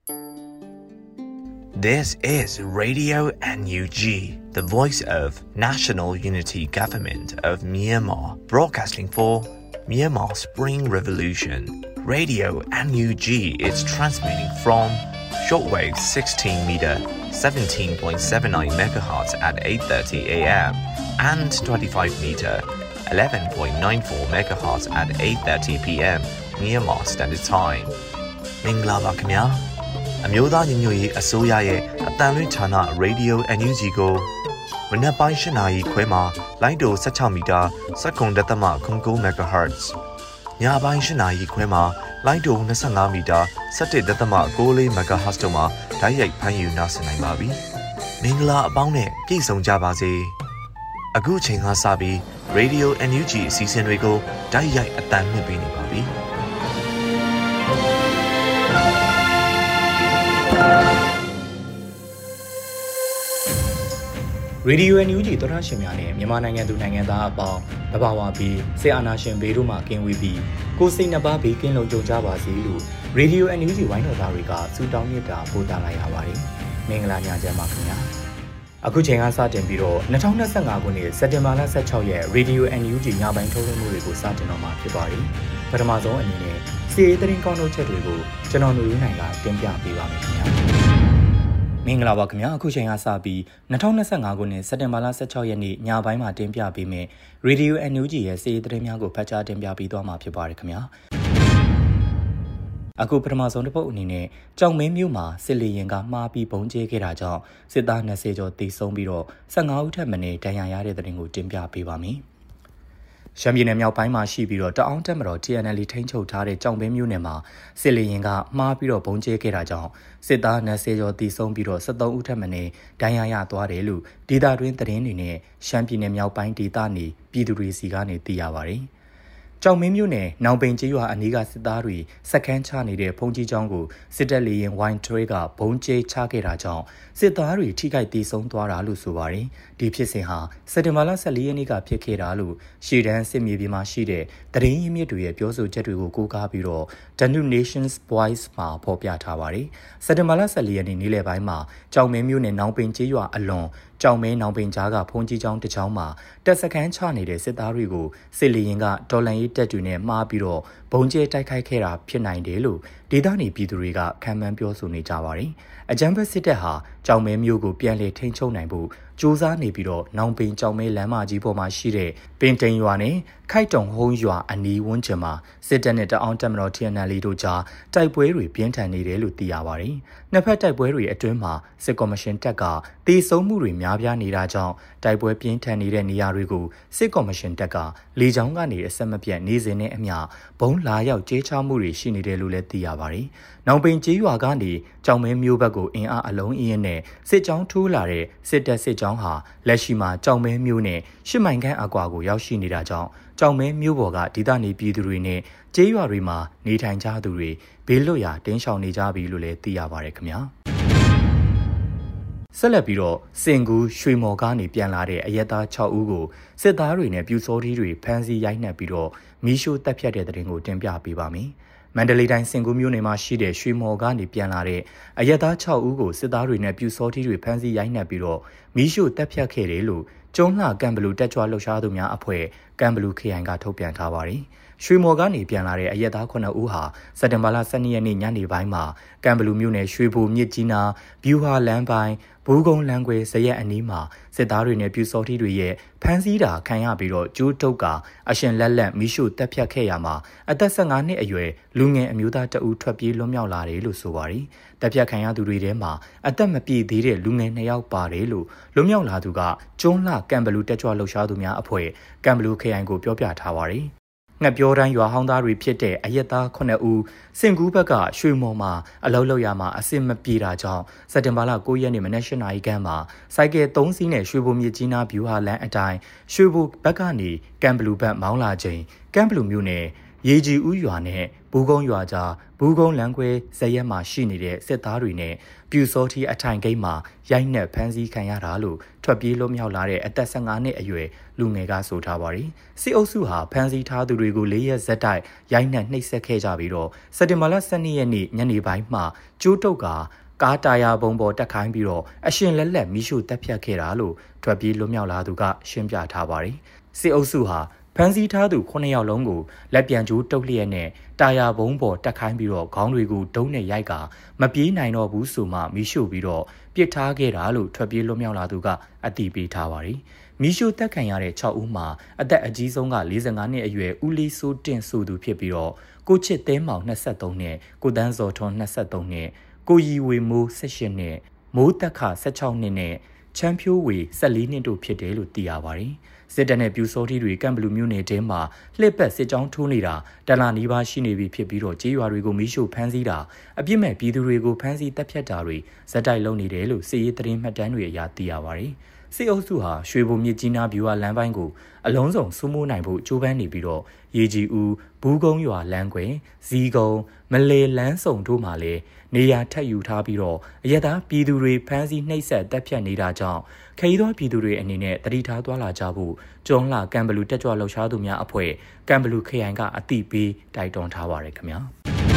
This is Radio NUG, the voice of National Unity Government of Myanmar, broadcasting for Myanmar Spring Revolution. Radio NUG is transmitting from shortwave 16 meter, 17.79 megahertz at 8:30 a.m. and 25 meter, 11.94 megahertz at 8:30 p.m. Myanmar Standard Time. မင်္ဂလာပါခင်ဗျာအမျိုးသားညီညွတ်ရေးအစိုးရရဲ့အတန်လွင့်ဌာန Radio NUG ကိုမနက်ပိုင်း8 နာရီခွဲမှာလိုင်းတို16မီတာ7.9 MHz ညပိုင်း8 နာရီခွဲမှာလိုင်းတို25မီတာ17.6 MHz တို့မှာဓာတ်ရိုက်ဖမ်းယူနိုင်နိုင်ပါပြီမင်္ဂလာအပေါင်းနဲ့ပြည့်စုံကြပါစေအခုချိန်ကစပြီး Radio NUG အစီအစဉ်တွေကိုဓာတ်ရိုက်အတန်လွှင့်ပေးနေပါပြီရေဒီယို NUG သောတာရှင်များနဲ့မြန်မာနိုင်ငံသူနိုင်ငံသားအပေါင်းတဘာဝပြီးဆေးအာနာရှင်ဘေးတို့မှကင်းဝေးပြီးကိုယ်စိတ်နှပါဘေးကင်းလုံခြုံကြပါစေလို့ရေဒီယို NUG ဝိုင်းတော်သားတွေကဆုတောင်းမြတ်တာပို့သလိုက်ရပါတယ်မင်္ဂလာညချမ်းပါခင်ဗျာအခုချိန်ကစတင်ပြီးတော့2025ခုနှစ်စက်တင်ဘာလ16ရက်ရေဒီယို NUG ညပိုင်းထုတ်လွှင့်မှုတွေကိုစတင်တော့မှာဖြစ်ပါတယ်ပထမဆုံးအနေနဲ့စီရေးသတင်းကောင်းတို့ချက်တွေကိုကျွန်တော်မျိုးနိုင်ကတင်ပြပေးပါမယ်ခင်ဗျာမင်္ဂလာပါခင်ဗျာအခုချိန်ကစပြီး2025ခုနှစ်စက်တင်ဘာလ16ရက်နေ့ညပိုင်းမှာတင်ပြပေးမယ်ရေဒီယို NUG ရဲ့စီးရီးသတင်းများကိုဖတ်ကြားတင်ပြပေးသွားမှာဖြစ်ပါတယ်ခင်ဗျာအခုပထမဆုံးတစ်ပုတ်အနေနဲ့ကြောင်မင်းမြို့မှာစစ်လေရင်ကမှားပြီးပုံကျဲခဲ့တာကြောင့်စစ်သား20ကျော်သေဆုံးပြီးတော့15ဦးထက်မနည်းဒဏ်ရာရတဲ့သတင်းကိုတင်ပြပေးပါမယ်ရှမ်းပြည်နယ်မြောက်ပိုင်းမှာရှိပြီးတော့တအောင်းတက်မတော် TNL ထိန်းချုပ်ထားတဲ့ကြောင်ဘင်းမြို့နယ်မှာစစ်လေရင်ကမှားပြီးတော့ပုံကျဲခဲ့တာကြောင့်စစ်သား20ကျော်သေဆုံးပြီးတော့73ဦးထက်မနည်းဒဏ်ရာရသွားတယ်လို့ဒေသတွင်းသတင်းတွေနဲ့ရှမ်းပြည်နယ်မြောက်ပိုင်းဒေသနေပြည်သူတွေစီကနေသိရပါတယ်။ကြောင်မင်းမြို့နယ်နောင်ပိန်ကျေးရွာအနီးကစစ်သားတွေစခန်းချနေတဲ့ဖုန်ကြီးကျောင်းကိုစစ်တပ်လေရင်ဝိုင်းထရေးကဘုံကျဲချခဲ့တာကြောင့်စစ်သားတွေထိခိုက်ဒေဆုံးသွားတာလို့ဆိုပါတယ်။ဒီဖြစ်စဉ်ဟာစက်တင်ဘာလ14ရက်နေ့ကဖြစ်ခဲ့တာလို့ရှေ့တန်းစစ်မြေပြင်မှာရှိတဲ့သတင်းရင်းမြစ်တွေရဲ့ပြောဆိုချက်တွေကိုကိုးကားပြီးတော့ The New Nations Voice မှာဖော်ပြထားပါတယ်။စက်တင်ဘာလ14ရက်နေ့နေ့လယ်ပိုင်းမှာကြောင်မင်းမြို့နယ်နောင်ပိန်ကျေးရွာအလွန်ကြောင်မဲနောင်ပင်ကြားကဖုန်ကြီးကျောင်းတစ်ကျောင်းမှာတက်စခန်းချနေတဲ့စစ်သားတွေကိုစစ်လေရင်ကတော်လန်ရေးတပ်တွေနဲ့မှားပြီးတော့ဘုံကျဲတိုက်ခိုက်ခဲ့တာဖြစ်နိုင်တယ်လို့ဒေသနေပြည်သူတွေကခံမှန်းပြောဆိုနေကြပါတယ်။အကြမ်းဖက်စစ်တပ်ဟာကြောင်မဲမျိုးကိုပြန်လည်ထိန်းချုပ်နိုင်ဖို့စူးစမ်းနေပြီးတော့နောင်ပင်ကြောင်မဲလမ်းမကြီးပေါ်မှာရှိတဲ့ပင်တိန်ရွာနဲ့ခိုက်တုံဟုံးရွာအနီးဝန်းကျင်မှာစစ်တပ်နဲ့တအောင်းတက်မတော် TNL တို့ကြားတိုက်ပွဲတွေပြင်းထန်နေတယ်လို့သိရပါတယ်။နှစ်ဖက်တိုက်ပွဲတွေအတွင်းမှာစစ်ကော်မရှင်တပ်ကတေဆုံးမှုတွေများပြားနေတာကြောင့်တိုက်ပွဲပြင်းထန်နေတဲ့နေရာတွေကိုစစ်ကော်မရှင်တပ်ကလေကြောင်းကနေအဆက်မပြတ်နေစဉ်နဲ့အမျှဘုံလာရောက်ကြေးချမှုတွေရှိနေတယ်လို့လည်းသိရပါတယ်။နောင်ပင်ကျေးရွာကနေကြောင်မဲမျိုးဘက်ကိုအင်အားအလုံးအင်းနဲ့စစ်ကြောင်းထိုးလာတဲ့စစ်တပ်စစ်ကြောင်းဟာလက်ရှိမှာကြောင်မဲမျိုးနဲ့10မိုင်ခန့်အကွာကိုရောက်ရှိနေတာကြောင့်ကြောင်မဲမျိုးပေါ်ကဒေသနေပြည်သူတွေနဲ့ကျေးရွာတွေမှာနေထိုင်ကြသူတွေဘေးလွတ်ရာတင်းရှောင်နေကြပြီလို့လည်းသိရပါတယ်ခင်ဗျာဆက်လက်ပြီးတော့စင်ကူးရွှေမော်ကနေပြန်လာတဲ့အရက်သား6ဦးကိုစစ်သားတွေနဲ့ပြူစောထီးတွေဖမ်းဆီးရိုက်နှက်ပြီးတော့မီးရှို့တပ်ဖြတ်တဲ့တဲ့ရင်ကိုတင်ပြပေးပါမယ်မန္တလေးတိုင်းစင်ကူးမြို့နယ်မှာရှိတဲ့ရွှေမော်ကနေပြန်လာတဲ့အရက်သား6ဦးကိုစစ်သားတွေနဲ့ပြူစောထီးတွေဖမ်းဆီးရိုက်နှက်ပြီးတော့မီးရှို့တပ်ဖြတ်ခဲ့တယ်လို့ကျုံးလှကံဘလူတက်ကြွလှုပ်ရှားသူများအဖွဲ့ကံဘလူခရိုင်ကထုတ်ပြန်ထားပါတယ်။ရွှေမော်ကနေပြန်လာတဲ့အရက်သား9ဦးဟာစက်တင်ဘာလ12ရက်နေ့ညနေပိုင်းမှာကံဘလူမြို့နယ်ရွှေဘိုမြစ်ကြီးနားဗျူဟာလမ်းပိုင်းဘူးကုန်းလမ်းခွဲဇရက်အနီးမှာစစ်သားတွေနဲ့ပြူစောထီးတွေရဲ့ဖမ်းဆီးတာခံရပြီးတော့ကျိုးတုတ်ကအရှင်လက်လက်မီးရှို့တပ်ဖြတ်ခဲ့ရမှာအသက်15နှစ်အရွယ်လူငယ်အမျိုးသားတဦးထွက်ပြေးလွတ်မြောက်လာတယ်လို့ဆိုပါတယ်။တပ်ဖြတ်ခံရသူတွေထဲမှာအသက်မပြည့်သေးတဲ့လူငယ်2ယောက်ပါတယ်လို့လွတ်မြောက်လာသူကကျုံးလှကံဘလူတက်ကြွလှုပ်ရှားသူများအဖွဲ့ကံဘလူခရိုင်ကိုပြောပြထားပါတယ်။ငှက်ပြောတိုင်းရွာဟောင်းသားတွေဖြစ်တဲ့အရက်သား9ဦးစင်ကူးဘက်ကရွှေမော်မှာအလုံးလောက်ရမှာအစစ်မပြေတာကြောင့်စက်တင်ဘာလ9ရက်နေ့မနက်၈နာရီခန့်မှာစိုက်ကယ်3စီးနဲ့ရွှေဘိုမြစ်ကြီးနားဗျူဟာလမ်းအတိုင်းရွှေဘိုဘက်ကနေကံဘလူဘက်မောင်းလာချိန်ကံဘလူမြို့နယ်ရေကြီးဦးရွာနဲ့ဘူဘူးကုန်းရွာကြားဘူးကုန်းလမ်းခွဲဇရက်မှာရှိနေတဲ့စစ်သားတွေနဲ့ပြူစောတိအထိုင်ဂိတ်မှာရိုက်နှက်ဖမ်းဆီးခံရတာလို့ထွက်ပြေးလွတ်မြောက်လာတဲ့အသက်15နှစ်အရွယ်လူငယ်ကဆိုထားပါတယ်။စစ်အုပ်စုဟာဖမ်းဆီးထားသူတွေကို4ရက်ဇက်တိုက်ရိုက်နှက်နှိပ်စက်ခဲ့ကြပြီးတော့စက်တင်ဘာလ12ရက်နေ့ညနေပိုင်းမှာကျိုးတုတ်ကာတာယာဘုံပေါ်တက်ခိုင်းပြီးတော့အရှင်လက်လက်မိရှုတက်ဖြတ်ခဲ့တာလို့ထွက်ပြေးလွတ်မြောက်လာသူကရှင်းပြထားပါတယ်။စစ်အုပ်စုဟာဖမ်းဆီးထားသူ9ယောက်လုံးကိုလက်ပြန်ကျိုးတုတ်လျက်နဲ့တာယာဘုံပေါ်တက်ခိုင်းပြီးတော့ခေါင်းတွေကိုဒုံးနဲ့ရိုက်ကမပြေးနိုင်တော့ဘူးဆိုမှမိရှုပြီးတော့ပစ်ထားခဲ့တာလို့ထွက်ပြေးလွတ်မြောက်လာသူကအတည်ပြုထားပါတယ်။မိရှုတက်ခံရတဲ့6ဦးမှာအသက်အကြီးဆုံးက45နှစ်အရွယ်ဦးလေးစိုးတင့်ဆိုသူဖြစ်ပြီးတော့ကိုချစ်သဲမောင်23နှစ်ကိုတန်းစောထွန်း23နှစ်ကိုရီဝေမိုး18နှစ်မိုးတက်ခ16နှစ်နဲ့ချမ်းဖြိုးဝေ14နှစ်တို့ဖြစ်တယ်လို့သိရပါတယ်။စစ်တပ်နဲ့ပြူစောတိတွေကမ်ဘလူးမြို့နယ်ထဲမှာလှစ်ပတ်စစ်ကြောင်းထိုးနေတာတလနီးပါးရှိနေပြီဖြစ်ပြီးတော့ကြေးရွာတွေကိုမီးရှို့ဖမ်းဆီးတာအပြစ်မဲ့ပြည်သူတွေကိုဖမ်းဆီးတပ်ဖြတ်တာတွေဇက်တိုက်လုပ်နေတယ်လို့စစ်ရေးသတင်းမှတ်တမ်းတွေအရသိရပါတယ်။စစ်အုပ်စုဟာရွှေဘုံမြစ်ကြီးနားဗျူဟာလမ်းပိုင်းကိုအလုံးစုံစိုးမိုးနိုင်ဖို့ကြိုးပမ်းနေပြီးတော့ရေကြီးဦးဘူးကုန်းရွာလမ်းကွယ်ဇီကုန်းမလေလန်းစုံတို့မှာလည်းနေရာထပ်ယူထားပြီးတော့အရက်သားပြည်သူတွေဖမ်းဆီးနှိပ်စက်တပ်ဖြတ်နေတာကြောင့်ခရီးသွားပြည်သူတွေအနေနဲ့တတိထားသွားလာကြဖို့ကျွန်းလှကမ်ဘလူးတက်ကြွလှုပ်ရှားသူများအဖွဲ့ကမ်ဘလူးခရိုင်ကအသိပေးတိုက်တွန်းထားပါရခင်ဗျာ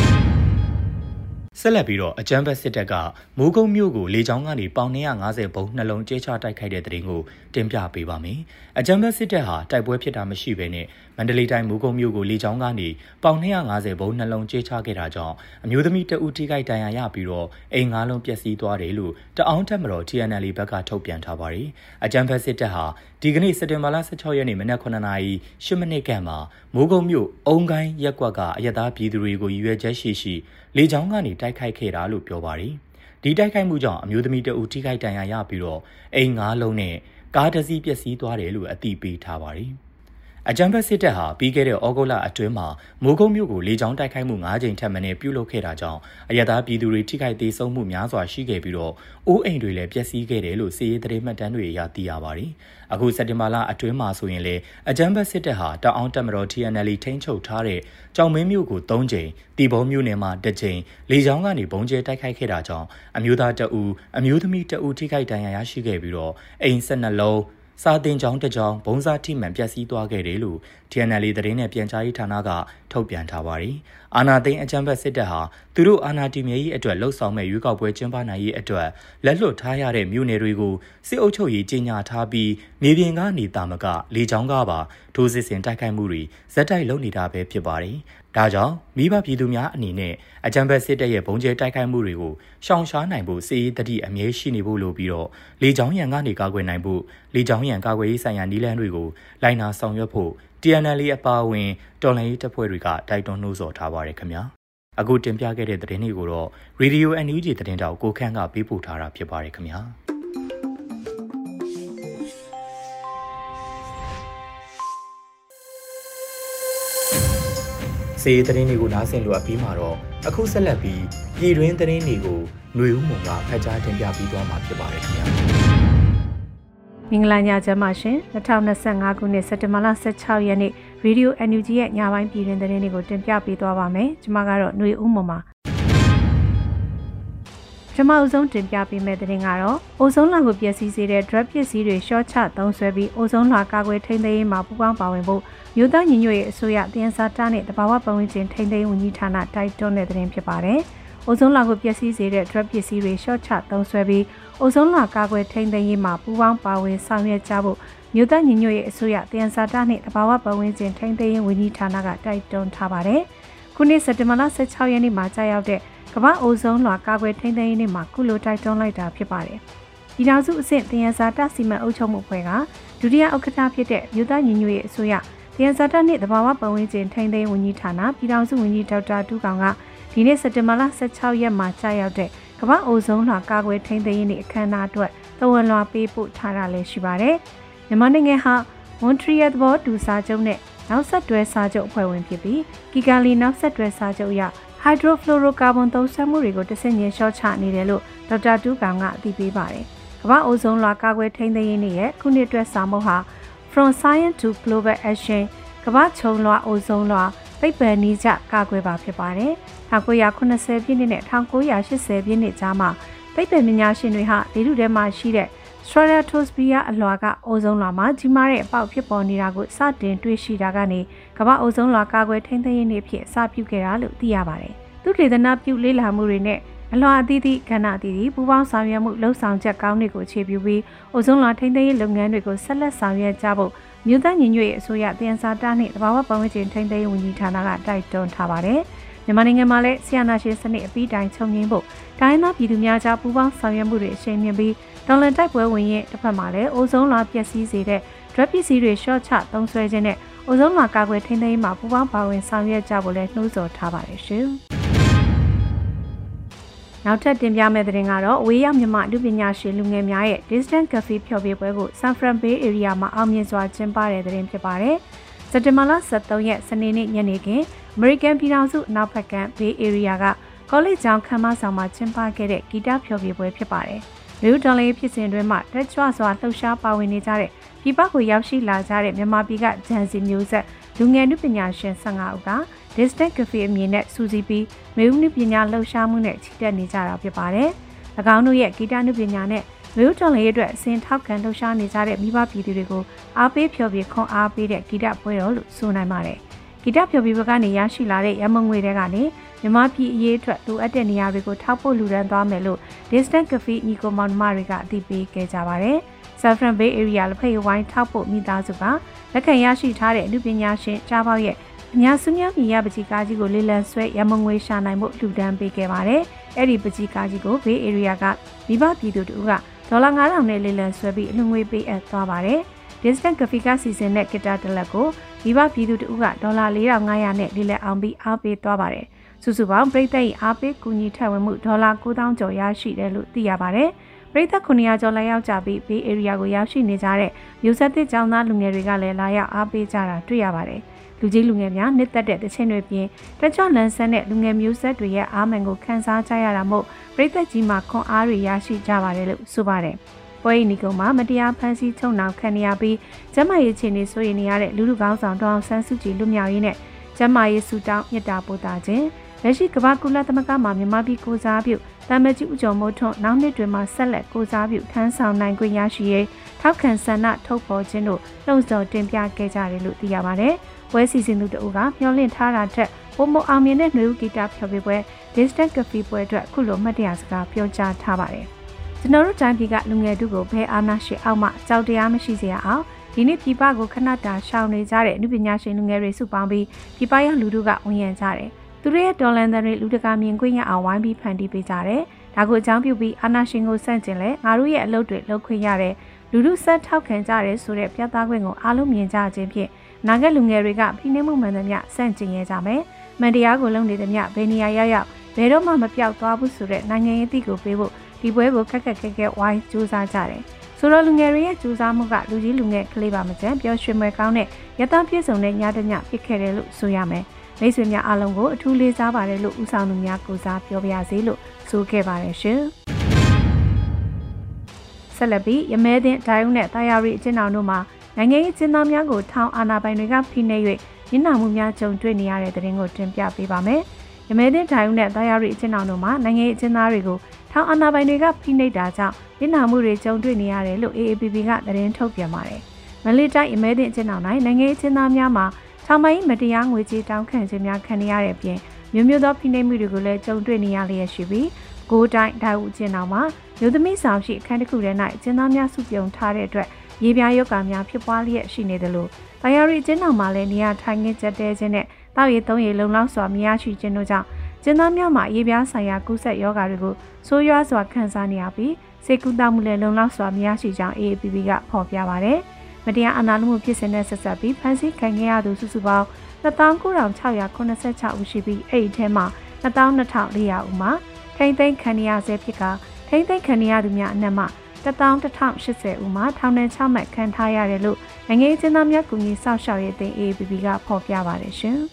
ဆက်လက်ပြီးတော့အကြမ်းဖက်စစ်တပ်ကမိုးကုတ်မြို့ကိုလေကြောင်းကနေပေါင်250ဘုံနှလုံးကျဲချတိုက်ခိုက်တဲ့တဲ့တင်ကိုတင်ပြပေးပါမယ်။အကြမ်းဖက်စစ်တပ်ဟာတိုက်ပွဲဖြစ်တာမရှိဘဲနဲ့မန္တလေးတိုင်းမိုးကုတ်မြို့ကိုလေကြောင်းကနေပေါင်250ဘုံနှလုံးကျဲချခဲ့တာကြောင့်အမျိုးသမီးတဦးထိခိုက်ဒဏ်ရာရပြီးတော့အိမ်9လုံးပျက်စီးသွားတယ်လို့တအောင်းထက်မတော် TNL ဘက်ကထုတ်ပြန်ထားပါတယ်။အကြမ်းဖက်စစ်တပ်ဟာဒီကနေ့စက်တင်ဘာလ16ရက်နေ့မနက်9:10မိနစ်ခန့်မှာမိုးကုတ်မြို့အုံကိုင်းရက်ကွက်ကအရက်သားပြည်သူတွေကိုရည်ရွယ်ချက်ရှိလေကြောင်းကနေတိုက်ခိုက်ခဲ့တာလို့ပြောပါတယ်။ဒီတိုက်ခိုက်မှုကြောင့်အမျိုးသမီးတအူထိခိုက်ဒဏ်ရာရပြီးတော့အိမ်9လုံးနဲ့ကားတစ်စီးပျက်စီးသွားတယ်လို့အသိပေးထားပါတယ်။အကြမ်းဖက်စစ်တပ်ဟာပြီးခဲ့တဲ့ဩဂုတ်လအတွင်းမှာမိုးကုတ်မြို့ကိုလေကြောင်းတိုက်ခိုက်မှု9ကြိမ်ထက်မနည်းပြုလုပ်ခဲ့တာကြောင့်အရက်သားပြည်သူတွေထိခိုက်ဒေဆုံးမှုများစွာရှိခဲ့ပြီးတော့အိုးအိမ်တွေလည်းပျက်စီးခဲ့တယ်လို့စစ်ရေးသတင်းမှတ်တမ်းတွေအရသိရပါတယ်။အခုစက်တင်ဘာလအတွင်းမှာဆိုရင်လေအကြမ်းဖက်စစ်တပ်ဟာတအောင်းတက်မတော် TNL ထိန်းချုပ်ထားတဲ့ကြောင်မင်းမြို့ကို3ကြိမ်တီဘုံမြို့နယ်မှာ1ကြိမ်လေကြောင်းကနေဘုံကျဲတိုက်ခိုက်ခဲ့တာကြောင့်အမျိုးသားတအူအမျိုးသမီးတအူထိခိုက်ဒဏ်ရာရရှိခဲ့ပြီးတော့အိမ်12လုံးစာတင်ကြောင်းတစ်ကြောင်းဘုံစားထိမှန်ပျက်စီးသွားခဲ့တယ်လို့ TNL သတင်းနဲ့ပြန်ကြားရေးဌာနကထုတ်ပြန်ထားပါတယ်။အာဏာသိမ်းအကြမ်းဖက်စစ်တပ်ဟာသူတို့အာဏာတည်မြဲရေးအတွက်လှုပ်ဆောင်မဲ့ရွေးကောက်ပွဲကျင်းပနိုင်ရေးအတွက်လက်လွတ်ထားရတဲ့မြို့နယ်တွေကိုစစ်အုပ်ချုပ်ရေးကြီးညာထားပြီးမြေပြင်ကနေတာမကလေကြောင်းကပါထိုးစစ်ဆင်တိုက်ခိုက်မှုတွေဇက်တိုက်လုပ်နေတာပဲဖြစ်ပါတယ်။ဒါကြောင့်မိဘပြည်သူများအနေနဲ့အကြမ်းဖက်စစ်တပ်ရဲ့ဘုံကျဲတိုက်ခိုက်မှုတွေကိုရှောင်ရှားနိုင်ဖို့စစ်ရေးတတိအမြဲရှိနေဖို့လိုပြီးတော့လေကြောင်းရန်ကနေကာကွယ်နိုင်ဖို့လေကြောင်းရန်ကာကွယ်ရေးဆိုင်ရာနည်းလမ်းတွေကိုလိုက်နာဆောင်ရွက်ဖို့ TNL အပါအဝင်တော်လှန်ရေးတပ်ဖွဲ့တွေကတိုက်တွန်းနှိုးဆော်ထားပါရခင်ဗျာအခုတင်ပြခဲ့တဲ့သတင်းတွေကိုတော့ Radio NUG သတင်းတောက်ကိုခန့်ကပေးပို့ထားတာဖြစ်ပါတယ်ခင်ဗျာစေသတင်းတွေကိုနားဆင်လို့အပြီးမှာတော့အခုဆက်လက်ပြီးပြည်တွင်းသတင်းတွေကိုຫນွေဦးမုံကဖတ်ကြားတင်ပြပြီးသွားမှာဖြစ်ပါတယ်ခင်ဗျာမင်္ဂလာညချမ်းပါရှင်2025ခုနှစ်စက်တင်ဘာလ16ရက်နေ့ Radio NUG ရဲ့ညပိုင်းပြည်တွင်သတင်းတွေကိုတင်ပြပေးသွားပါမယ်ကျွန်မကတော့ຫນွေဦးမုံပါကျွန်မအဆုံးတင်ပြပေးမယ့်သတင်းကတော့အိုဇုံးလွှာကိုပျက်စီးစေတဲ့ drug ပစ္စည်းတွေရှော့ချသုံးစွဲပြီးအိုဇုံးလွှာကာကွယ်ထိန်းသိမ်းရေးမှာပူးပေါင်းပါဝင်ဖို့မြို့သားညီညွတ်ရေးအစိုးရတင်စားတာနဲ့တဘာဝပတ်ဝန်းကျင်ထိန်းသိမ်းဝန်ကြီးဌာနတိုက်တွန်းတဲ့သတင်းဖြစ်ပါတယ်အိုဇုံးလွှာကိုပျက်စီးစေတဲ့ drug ပစ္စည်းတွေရှော့ချသုံးစွဲပြီးအိုဇုံးလွှာကာကွယ်ထိန်းသိမ်းရေးမှာပူးပေါင်းပါဝင်ဆောင်ရွက်ကြဖို့မြို့သားညီညွတ်ရေးအစိုးရတင်စားတာနဲ့တဘာဝပတ်ဝန်းကျင်ထိန်းသိမ်းရေးဝန်ကြီးဌာနကတိုက်တွန်းထားပါတယ်ခုနှစ်စက်တင်ဘာလ16ရက်နေ့မှာကြာရောက်တဲ့ကမ္ဘာအိုဇုံးလွှာကာကွယ်ထိန်းသိမ်းရေးနေ့မှာကုလိုတိုက်တွန်းလိုက်တာဖြစ်ပါတယ်ဒီနောက်စုအဆင့်တင်စားတာစီမံအုပ်ချုပ်မှုအဖွဲ့ကဒုတိယဥက္ကဋ္ဌဖြစ်တဲ့မြို့သားညီညွတ်ရေးအစိုးရတင်စားတာနဲ့တဘာဝပတ်ဝန်းကျင်ထိန်းသိမ်းဝန်ကြီးဌာနပြည်ထောင်စုဝန်ကြီးဒေါက်တာတူးကောင်ကဒီနေ့စက်တင်ဘာလ16ရက်မှာကြာရောက်တဲ့ကမ္ဘာအိုဇုံးလွှာကာကွယ်ထိန်းသိမ်းရေးနေ့အခမ်းအနားအတွက်သဝန်လွှာပေးပို့ထားတာလည်းရှိပါတယ်မြန်မာနိုင်ငံဟာမွန်ထရီယယ်သဘောတူစာချုပ်နဲ့နောက်ဆက်တွဲစာချုပ်အဖွဲ့ဝင်ဖြစ်ပြီးကီဂါလီနောက်ဆက်တွဲစာချုပ်အရဟိုက်ဒရိုဖလိုရိုကာဗွန်သုံးစွဲမှုတွေကိုတဆင့်ချင်းလျှော့ချနေတယ်လို့ဒေါက်တာတူးကောင်ကအသိပေးပါတယ်ကမ္ဘာအိုဇုံးလွှာကာကွယ်ထိန်းသိမ်းရေးနေ့ရဲ့ခုနှစ်အတွက်စာမုတ်ဟာ From Science to Global Action ကမ္ဘာခြုံလွှာအိုဇုံးလွှာသိပ္ပံနည်းကျကာကွယ်ပါဖြစ်ပါတယ်။1980ပြည့်နှစ်နဲ့1980ပြည့်နှစ်ကြားမှာသိပ္ပံပညာရှင်တွေဟာလေထုထဲမှာရှိတဲ့ Stratosphere အလွှာကအိုဇုံလွှာမှာကြီးမားတဲ့အပေါက်ဖြစ်ပေါ်နေတာကိုစတင်တွေ့ရှိတာကနေကမ္ဘာအိုဇုံလွှာကာကွယ်ထိန်းသိမ်းရေးနေ့ဖြစ်အစပြုခဲ့တာလို့သိရပါတယ်။သုတေသနပြုလေ့လာမှုတွေနဲ့အလွှာအသီးသီးကဏ္ဍအသီးသီးပူးပေါင်းဆောင်ရွက်မှုလှုပ်ဆောင်ချက်ကောင်းတွေကိုအခြေပြုပြီးအိုဇုံလွှာထိန်းသိမ်းရေးလုပ်ငန်းတွေကိုဆက်လက်ဆောင်ရွက်ကြဖို့မြို့သားညီညွတ်ရေးအစိုးရတင်စာတာနှင့်တဘာဝပတ်ဝန်းကျင်ထိန်းသိမ်းရေးဝန်ကြီးဌာနကတိုက်တွန်းထားပါတယ်။မြန်မာနိုင်ငံမှာလည်းဆီယနာရှင်စနစ်အပြီးတိုင်ချုပ်ငြိမ်းဖို့တိုင်းသားပြည်သူများကြားပူးပေါင်းဆောင်ရွက်မှုတွေအရှိန်မြင့်ပြီးဒေါ်လန်တိုက်ပွဲဝင်ရဲ့တစ်ဖက်မှာလည်းအိုဇုံလွှာပျက်စီးစေတဲ့ drug ပစ္စည်းတွေရှော့ချသုံးစွဲခြင်းနဲ့အိုဇုံလွှာကာကွယ်ထိန်းသိမ်းရေးမှာပူးပေါင်းပါဝင်ဆောင်ရွက်ကြဖို့လည်းနှိုးဆော်ထားပါတယ်ရှင်။နောက်ထပ်တင်ပြမယ့်သတင်းကတော့အဝေးရောက်မြန်မာလူပညာရှင်လူငယ်များရဲ့ Distant Cafe ဖျော်ဖြေပွဲကို San Fran Bay Area မှာအောင်မြင်စွာကျင်းပတဲ့သတင်းဖြစ်ပါတယ်။စက်တင်ဘာလ23ရက်စနေနေ့ညနေခင်း American ပြည်ထောင်စုအနောက်ဘက်ကမ်း Bay Area က College ကျောင်းခန်းမဆောင်မှာကျင်းပခဲ့တဲ့ဂီတဖျော်ဖြေပွဲဖြစ်ပါတယ်။လူဒေါ်လေးဖြစ်စဉ်တွင်မှတက်ကြွစွာလှုပ်ရှားပါဝင်နေကြတဲ့ပြည်ပကိုရောက်ရှိလာကြတဲ့မြန်မာပြည်ကဂျန်စီမျိုးဆက်လူငယ်လူပညာရှင်15ဦးက Distant Cafe အမည်နဲ့စူးစီးပြီးမေဦးနုပညာလှုပ်ရှားမှုနဲ့ချီတက်နေကြတာဖြစ်ပါတယ်။၎င်းတို့ရဲ့ဂီတနုပညာနဲ့မေဦးတော်လေးအတွက်အစဉ်ထောက်ခံလှုပ်ရှားနေကြတဲ့မိဘပြည်သူတွေကိုအားပေးဖျော်ဖြေခွန်အားပေးတဲ့ဂီတပွဲတော်လို့ဆိုနိုင်ပါတယ်။ဂီတဖျော်ဖြေပွဲကနေရရှိလာတဲ့ရမုံငွေတွေကနေမြန်မာပြည်အရေးအတွက်လိုအပ်တဲ့နေရာတွေကိုထောက်ပို့လူဒန်းသွားမယ်လို့ Distant Cafe ညီကိုမောင်နှမတွေကအသိပေးခဲ့ကြပါတယ်။ San Fran Bay Area လက်ဖက်ရည်ဝိုင်းထောက်ပို့မိသားစုကလက်ခံရရှိထားတဲ့လူပညာရှင်ကြားပေါက်ရဲ့အများစုများပြည်ရပကြီးကားကြီးကိုလေလံဆွဲရမုံငွေရှာနိုင်မှုလူဒန်းပေးခဲ့ပါတယ်။အဲ့ဒီပကြီးကားကြီးကို Bay Area ကမိဘပြည်သူတို့ကဒေါ်လာ9000နဲ့လေလံဆွဲပြီးအလှငွေပေးအပ်သွားပါတယ်။ Distant Cafe ကစီစဉ်တဲ့ဂီတတစ်လက်ကိုမိဘပြည်သူတို့ကဒေါ်လာ4500နဲ့လေလံအောင်ပြီးအားပေးသွားပါတယ်။စုစုပေါင်းပြည်သက်၏အားပေးကူညီထည့်ဝင်မှုဒေါ်လာ9000ကျော်ရရှိတယ်လို့သိရပါတယ်။ပြည်သက်900ကျော်လာရောက်ကြပြီး Bay Area ကိုရောက်ရှိနေကြတဲ့မျိုးဆက်သစ်ကျောင်းသားလူငယ်တွေကလည်းလာရောက်အားပေးကြတာတွေ့ရပါတယ်။လူကြီးလူငယ်များနှစ်သက်တဲ့တခြင်းတွေပြင်တက်ကြွလန်းဆန်းတဲ့လူငယ်မျိုးဆက်တွေရဲ့အားမှန်ကိုခန်းစားကြရတာမို့ပြည်သက်ကြီးမှာခွန်အားတွေရရှိကြပါတယ်လို့ဆိုပါတယ်။ပွဲဤကုံမှာမတရားဖန်ဆီးချုပ်နှောင်ခံရပြီးကျန်းမာရေးအခြေအနေဆိုရင်နေရတဲ့လူလူကောင်းဆောင်ဒေါအောင်ဆန်းစုကြည်လူမျိုးရေးနဲ့ကျန်းမာရေးစုတောင်းမြတ်တာပို့တာခြင်းလက်ရှိကမ္ဘာကုလသမဂ္ဂမှာမြန်မာပြည်ကိုစားပြုတမန်ကြီးဦးကျော်မိုးထွန်းနောက်နှစ်တွင်မှဆက်လက်ကိုစားပြုထမ်းဆောင်နိုင်ခွင့်ရရှိရေးထောက်ခံဆန္ဒထုတ်ဖော်ခြင်းတို့လှုံ့ဆော်တင်ပြခဲ့ကြတယ်လို့သိရပါတယ်။ပွဲစီစဉ်သူတို့ကမျှော်လင့်ထားတာထက်ပုံမအောင်မြင်တဲ့နှွေဦးဂီတဖျော်ဖြေပွဲ Distant Cafe ပွဲအတွက်ခုလိုမှတ်တရစကားပြောကြားထားပါတယ်။ကျွန်တော်တို့တိုင်းပြည်ကလူငယ်တို့ကိုဘဲအာနာရှင်အောက်မှကြောက်တရားမရှိစေရအောင်ဒီနေ့ပြည်ပကိုခဏတာရှောင်နေကြတဲ့အမှုပညာရှင်လူငယ်တွေစုပေါင်းပြီးပြည်ပရောက်လူတို့ကဝန်ရံကြတယ်။သူတို့ရဲ့ဒေါ်လန်တန်တွေလူတကာမြင်ခွင့်ရအောင်ဝိုင်းပြီးဖန်တီးပေးကြတယ်။ဒါကိုအကြောင်းပြုပြီးအာနာရှင်ကိုစန့်ကျင်လဲငါတို့ရဲ့အလုပ်တွေလုပ်ခွင့်ရတဲ့လူလူဆက်ထောက်ခံကြရဲဆိုတဲ့ပြသခွင့်ကိုအားလုံးမြင်ကြခြင်းဖြင့်နာဂတ်လူငယ်တွေကဖိနှိပ်မှုမှန်သမျှစန့်ကျင်ရဲကြမယ်။မန်တရားကိုလုံနေသမျှဘယ်နေရာရောက်ဘယ်တော့မှမပြောက်သွားဘူးဆိုတဲ့နိုင်ငံရေးအသည့်ကိုပေးဖို့ဒီပွဲကိုခက်ခက်ခဲခဲဝိုင်းစူးစမ်းကြတယ်။ဆိုတော့လူငယ်တွေရဲ့စူးစမ်းမှုကလူကြီးလူငယ်ကလေးပါမကျန်ပျော်ရွှင်မွေကောင်းတဲ့ရတပြည့်စုံတဲ့ညတညဖြစ်ခဲ့တယ်လို့ဆိုရမယ်။မိတ်ဆွေများအားလုံးကိုအထူးလေးစားပါတယ်လို့ဦးဆောင်သူများကိုစားပြောပါရစေလို့ဆိုခဲ့ပါတယ်ရှင်။ဆက်လက်ပြီးရမဲသင်းဒိုင်ဦးနဲ့တာယာရီအကျဉ်းတော်တို့မှာနိုင်ငံရေးကျင်းသားများကိုထောင်အာဏာပိုင်တွေကဖိနှိပ်၍ညှဉ်းနှံမှုများကြုံတွေ့နေရတဲ့တဲ့ရင်ကိုတင်ပြပေးပါမယ်။ရမဲသင်းဒိုင်ဦးနဲ့တာယာရီအကျဉ်းတော်တို့မှာနိုင်ငံရေးကျင်းသားတွေကိုထောင်အာဏာပိုင်တွေကဖိနှိပ်တာကြောင့်ညှဉ်းနှံမှုတွေကြုံတွေ့နေရတယ်လို့ AAPP ကသတင်းထုတ်ပြန်ပါတယ်။မလေးတိုင်းရမဲသင်းအကျဉ်းတော်၌နိုင်ငံရေးကျင်းသားများမှာထောင်ပိုင်းမတရားငွေကြေးတောင်းခံခြင်းများခံရတဲ့အပြင်မျိုးမျိုးသောဖိနှိပ်မှုတွေကိုလည်းကြုံတွေ့နေရလျက်ရှိပြီးကိုးတိုင်းဒိုင်ဦးအကျဉ်းတော်မှာမြို့သမီးဆောင်ရှိအခန်းတစ်ခုထဲ၌အကျဉ်းသားများစုပြုံထားတဲ့အတွက်ရေပြားရောဂါများဖြစ်ပွားလျက်ရှိနေတယ်လို့တာယာရီအကျဉ်းတော်မှာလည်းနေရာထိုင်ခင်းကျက်တဲခြင်းနဲ့တောက်ရည်သုံးရည်လုံလောက်စွာမရရှိခြင်းတို့ကြောင့်ကျဉ်းသားများမှာရေပြားဆိုင်ရာကူးစက်ရောဂါတွေကိုဆိုးရွားစွာခံစားနေရပြီးစေကူတာမှုလည်းလုံလောက်စွာမရရှိကြောင်း AAPP ကဖော်ပြပါတယ်။မတရားအာဏာလုမှုဖြစ်စဉ်နဲ့ဆက်စပ်ပြီးဖမ်းဆီးခံခဲ့ရသူစုစုပေါင်း29,686 ဦးရှိပြီးအဲ့ဒီထဲမှာ22,400 ဦးမှာထိန်းသိမ်းခံရဆဲဖြစ်ကထိန်းသိမ်းခံရသူများအနက်မှ11,080 ဦးမှာထောင်ဒဏ်6မှတ်ခံထားရတယ်လို့နိုင်ငံရေးကျင်းသားများကူညီစောင့်ရှောက်ရေးအသင်း AAPP ကဖော်ပြပါတယ်ရှင်။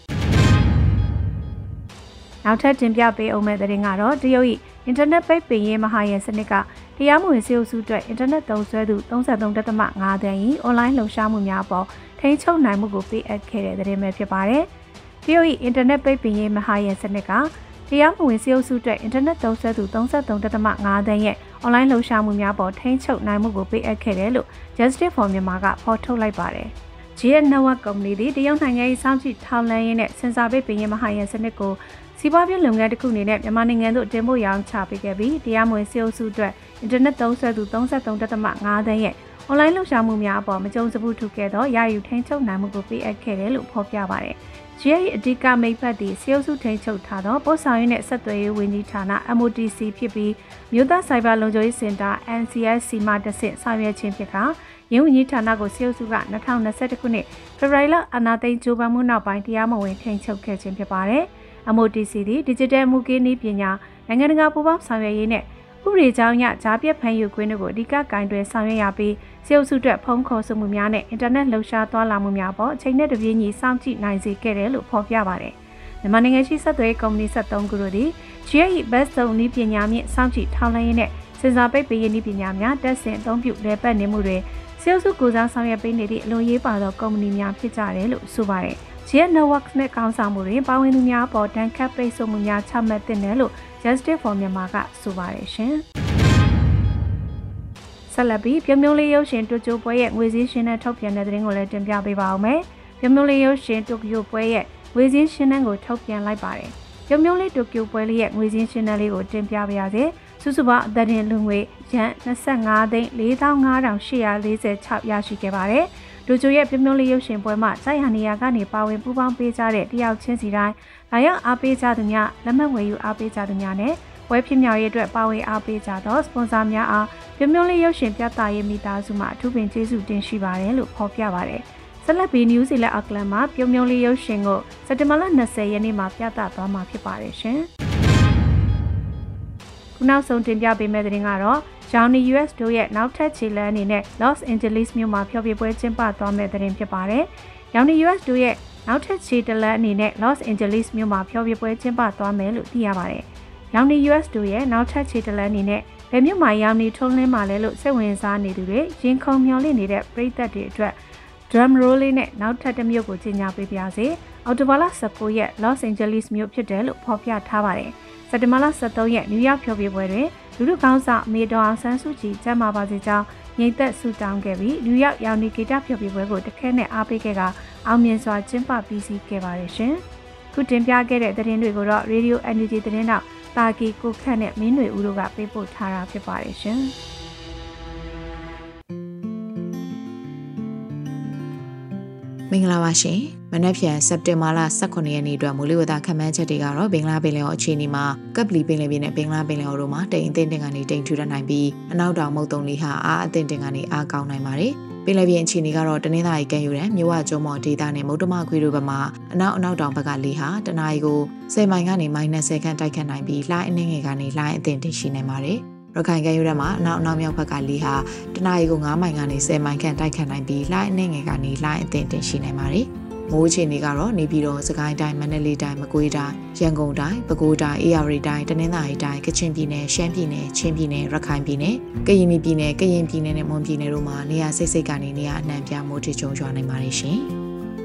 နောက်ထပ်တင်ပြပေးအောင်မယ့်သတင်းကတော့တရုတ်၏အင်တာနက်ပိတ်ပင်ရေးမဟာယန်စနစ်ကတရားမဝင်စေအုပ်စုအတွက်အင်တာနက်သုံးစွဲသူ 33.5 သန်း၏အွန်လိုင်းလှုပ်ရှားမှုများပေါ်ထိန်းချုပ်နိုင်မှုကိုပေးအပ်ခဲ့တဲ့သတင်းပဲဖြစ်ပါတယ်။တရုတ်၏အင်တာနက်ပိတ်ပင်ရေးမဟာယံစနစ်ကတရားမဝင်စီးအုပ်စုအတွက်အင်တာနက်သုံးစွဲသူ33.5 သန်းရဲ့အွန်လိုင်းလှုပ်ရှားမှုများပေါ်ထိန်းချုပ်နိုင်မှုကိုပေးအပ်ခဲ့တယ်လို့ Justice for Myanmar ကဖော်ထုတ်လိုက်ပါတယ်။ GS Network ကုမ္ပဏီသည်တရုတ်နိုင်ငံ၏စောင့်ကြည့်ထောက်လှမ်းရေးနဲ့စင်ဆာပိတ်ပင်ရေးမဟာယံစနစ်ကိုစီးပွားရေးလုပ်ငန်းတစ်ခုအနေနဲ့မြန်မာနိုင်ငံသို့တင်ပို့ရောင်းချပေးခဲ့ပြီးတရားမဝင်စီးအုပ်စုအတွက်အင်တာနက်သုံးစွဲသူ33.5 သန်းရဲ့အွန်လိုင်းလှုပ်ရှားမှုများအပေါ်မကြုံစဘူးထုတ်ခဲ့သောရယူထိန်းချုပ်နိုင်မှုကိုပေးအပ်ခဲ့တယ်လို့ဖော်ပြပါတယ်။ GS အဓိကမိတ်ဖက်သည့်စီးအုပ်စုထိန်းချုပ်ထားသောပို့ဆောင်ရေးနဲ့ဆက်သွယ်ရေးဝန်ကြီးဌာန MOTC ဖြစ်ပြီးမြို့သားဆိုင်ဘာလုံခြုံရေးစင်တာ NCSC မှတဆင့်ဆောင်ရွက်ခြင်းဖြစ်ကရင်းဝန်ကြီးဌာနကိုစီးအုပ်စုက2021ခုနှစ်ဖေဖော်ဝါရီလအာဏာသိမ်းကြိုးပမ်းမှုနောက်ပိုင်းတရားမဝင်ထိန်းချုပ်ခဲ့ခြင်းဖြစ်ပါတယ်။ MOTC သည် Digital မူကင်းနည်းပညာနိုင်ငံတကာပူးပေါင်းဆောင်ရွက်ရေးနဲ့ဥပဒေကြောင်းအရကြားပြတ်ဖန်ယူခွင့်တို့ကိုအဓိကကင်တွယ်ဆောင်ရွက်ရပြီးစီးအုပ်စုအတွက်ဖုန်းခေါ်ဆိုမှုများနဲ့အင်တာနက်လှုပ်ရှားသွားလာမှုများပေါ်အချိန်နဲ့တပြေးညီစောင့်ကြည့်နိုင်စေခဲ့တယ်လို့ဖော်ပြပါတယ်။မြန်မာနိုင်ငံရှိဆက်သွယ်ရေးကုမ္ပဏီ73ခုတို့သည် GE Best Zone နည်းပညာမြင့်စောင့်ကြည့်ထောက်လှမ်းရေးနဲ့စင်ဆာပိတ်ပင်ရေးနည်းပညာများတက်ဆင်အသုံးပြုလည်ပတ်နေမှုတွေစီးအုပ်စုကိုစားဆောင်ရွက်ပေးနေသည့်အလွန်ရေးပါသောကုမ္ပဏီများဖြစ်ကြတယ်လို့ဆိုပါတယ်။ GE Network နဲ့ကောင်းဆောင်မှုတွေပါဝင်သူများပေါ်တန်ခတ်ပိတ်ဆို့မှုများချမှတ်သင့်တယ်လို့ Justice for Myanmar ကဆိုပါတယ်ရှင်။ဆက်လက်ပြီးပြုံးပြုံးလေးရုပ်ရှင်တိုကျိုပွဲရဲ့ငွေစည်းရှင်နဲ့ထုတ်ပြန်တဲ့သတင်းကိုလည်းတင်ပြပေးပါအောင်မယ်။ပြုံးပြုံးလေးရုပ်ရှင်တိုကျိုပွဲရဲ့ငွေစည်းရှင်နဲ့ကိုထုတ်ပြန်လိုက်ပါတယ်။ပြုံးပြုံးလေးတိုကျိုပွဲလေးရဲ့ငွေစည်းရှင်နဲ့လေးကိုတင်ပြပါရစေ။စုစုပေါင်းအသက်တင်လူငွေရန်25,458,846ရရှိခဲ့ပါတယ်။တိုကျိုရဲ့ပြုံးပြုံးလေးရုပ်ရှင်ပွဲမှာစိုက်ဟာနေရာကနေပါဝင်ပူးပေါင်းပေးကြတဲ့တယောက်ချင်းစီတိုင်းလာရောက်အားပေးကြသူများလက်မှတ်ဝယ်ယူအားပေးကြသူများနဲ့ဝယ်ဖြစ်မြောက်ရေးအတွက်ပါဝင်အားပေးကြသောစပွန်ဆာများအားပြုံးပြုံးလေးရုပ်ရှင်ပြသရေးမိသားစုမှအထူးပင်ကျေးဇူးတင်ရှိပါတယ်လို့ဖော်ပြပါတယ်။ဆက်လက်ပြီးနယူးဇီလန်အော့ကလန်မှာပြုံးပြုံးလေးရုပ်ရှင်ကိုစက်တင်ဘာလ20ရက်နေ့မှာပြသသွားမှာဖြစ်ပါတယ်ရှင်။ခုနောက်ဆုံးတင်ပြပေးမယ့်သတင်းကတော့ Johnny US တို့ရဲ့နောက်ထပ်ခြေလှမ်းအနေနဲ့ Los Angeles မြို့မှာဖျော်ဖြေပွဲကျင်းပသွားမယ့်သတင်းဖြစ်ပါတယ်။ Johnny US တို့ရဲ့နောက်ထပ်ခြေတလန်းအနေနဲ့ Los Angeles မြို့မှာဖျော်ဖြေပွဲကျင်းပသွားမယ်လို့သိရပါတယ်။ရောင်နီ US တို့ရဲ့နောက်ထပ်ခြေတလန်းအနေနဲ့ဘယ်မြို့မှာရောင်နီထုံးလင်းမှာလဲလို့စိတ်ဝင်စားနေသူတွေရင်ခုန်မျှော်လင့်နေတဲ့ပရိသတ်တွေအတွက် drum roll လေးနဲ့နောက်ထပ်တစ်မြို့ကိုကြီးညာပေးပါစေ။အော်တိုဘာလ19ရက် Los Angeles မြို့ဖြစ်တယ်လို့ဖော်ပြထားပါတယ်။စက်တင်ဘာလ23ရက်နယူးယောက်ဖျော်ဖြေပွဲတွင်လူထုကောင်းဆောင်အမေတော်အောင်ဆန်းစုကြည်ကျမ်းမာပါစေကြောင်းညီသက်ဆုတောင်းခဲ့ပြီးနယူးယောက်ရောင်နီဂီတဖျော်ဖြေပွဲကိုတခဲနဲ့အားပေးခဲ့ကအောင်မြင်စွာကျင်းပပြီးစီးခဲ့ပါတယ်ရှင်။ခုတင်ပြခဲ့တဲ့သတင်းတွေကိုတော့ Radio NUG သတင်းတော့တာကီကိုခန့်နဲ့မင်းတွေဦးတို့ကပေးပို့ထားတာဖြစ်ပါတယ်ရှင်။မင်္ဂလာပါရှင်။မနက်ဖြန်စက်တင်ဘာလ18ရက်နေ့အတွက်မိုးလေဝသခန့်မှန်းချက်တွေကတော့ဘင်္ဂလားပင်လယ်အော်အခြေအနေမှာကပ်ပလီပင်လယ်ပြင်နဲ့ဘင်္ဂလားပင်လယ်အော်တို့မှာတိမ်အထင်တင်ကနေတိမ်ထူထပ်နိုင်ပြီးအနောက်တောင်မုတ်တုံလေးဟာအားအထင်တင်ကနေအားကောင်းနိုင်ပါတယ်။ပင်လယ်ပြင်အခြေအနေကတော့တနင်္သာရီကမ်းရိုးတန်းမြဝကျုံမော်ဒေသနဲ့မုတ္တမခွေတို့ဘက်မှာအနောက်တောင်ဘက်ကလေဟာတနအီကို10မိုင်ကနေ -10 ခန့်တိုက်ခတ်နိုင်ပြီးလှိုင်းအနှင်းငယ်ကနေလှိုင်းအထင်တင်ရှိနိုင်ပါတယ်။ရခိုင်ကမ်းရိုးတန်းမှာအနောက်မြောက်ဘက်ကလေဟာတနအီကို9မိုင်ကနေ10မိုင်ခန့်တိုက်ခတ်နိုင်ပြီးလှိုင်းအနှင်းငယ်ကနေလှိုင်းအထင်တင်ရှိနိုင်ပါတယ်။မိုးအခြေအနေကတော့နေပြည်တော်စကိုင်းတိုင်းမန္တလေးတိုင်းမကွေးတိုင်းရန်ကုန်တိုင်းပဲခူးတိုင်းအေရဝတီတိုင်းတနင်္သာရီတိုင်းကချင်ပြည်နယ်ရှမ်းပြည်နယ်ချင်းပြည်နယ်ရခိုင်ပြည်နယ်ကရင်ပြည်နယ်နဲ့မွန်ပြည်နယ်တို့မှာနေရာစိတ်ကနေနေရာအနှံ့ပြမိုးထချုံရွာနိုင်ပါတယ်ရှင်။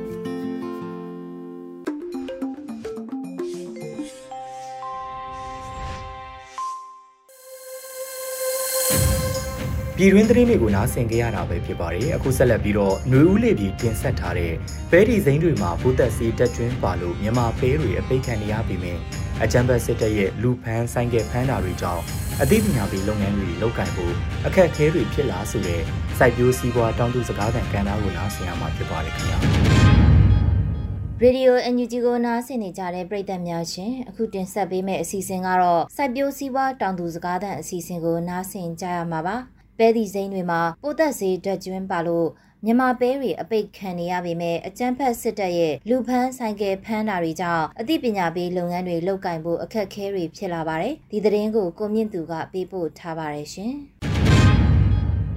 ပြည်တွင်းသတင်းတွေကိုနားဆင်ကြရတာပဲဖြစ်ပါတယ်အခုဆက်လက်ပြီးတော့ຫນွေဦးလေးပြီးတင်ဆက်ထားတဲ့ပဲဒီစိမ်းတွေမှာဘုသက်စီတက်ကျွင်းပါလို့မြန်မာပဲတွေအပိတ်ခံနေရပြီမယ်အကြံဘတ်စစ်တပ်ရဲ့လူဖန်းဆိုင်ကယ်ဖန်းတာတွေကြောင့်အသိပညာပေးလုပ်ငန်းတွေလုပ်ကိုင်ဖို့အခက်အခဲတွေဖြစ်လာဆိုတဲ့စိုက်ပျိုးစီးပွားတောင်သူစကားသံကဏ္ဍကိုနားဆင်ရမှာဖြစ်ပါတယ်ခင်ဗျာရေဒီယို NUG ကိုနားဆင်နေကြတဲ့ပရိသတ်များရှင်အခုတင်ဆက်ပေးမယ့်အစီအစဉ်ကတော့စိုက်ပျိုးစီးပွားတောင်သူစကားသံအစီအစဉ်ကိုနားဆင်ကြရမှာပါပဲဒီစိမ်းတွေမှာပိုသက်စေးဓာတ်ကျွန်းပါလို့မြန်မာပဲတွေအပိတ်ခံနေရပေမဲ့အကျန်းဖက်စစ်တပ်ရဲ့လူဖန်းဆိုင်ကယ်ဖန်းတာတွေကြောင့်အသိပညာပေးလုပ်ငန်းတွေလုပ်ကိုင်ဖို့အခက်အခဲတွေဖြစ်လာပါတယ်ဒီသတင်းကိုကိုမြင့်သူကပေးပို့ထားပါတယ်ရှင်